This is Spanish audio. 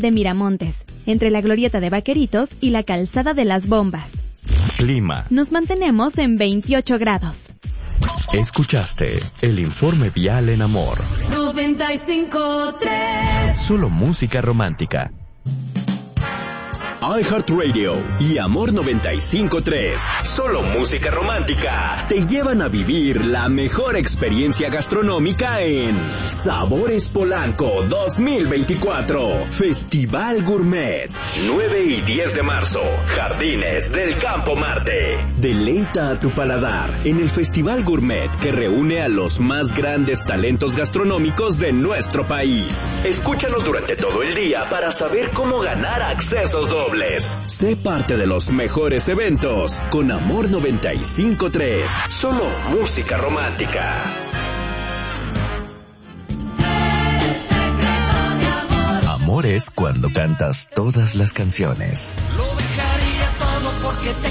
de Miramontes, entre la Glorieta de Vaqueritos y la Calzada de las Bombas. Clima. Nos mantenemos en 28 grados. Escuchaste el informe vial en Amor. 95.3. Solo música romántica. iHeartRadio y Amor 95.3, solo música romántica, te llevan a vivir la mejor experiencia gastronómica en Sabores Polanco 2024, Festival Gourmet, 9 y 10 de marzo, Jardines del Campo Marte. Deleita a tu paladar en el Festival Gourmet que reúne a los más grandes talentos gastronómicos de nuestro país. Escúchanos durante todo el día para saber cómo ganar accesos dobles. Sé parte de los mejores eventos con Amor 95.3. Solo música romántica. Amor es cuando cantas todas las canciones. Lo dejaría todo porque te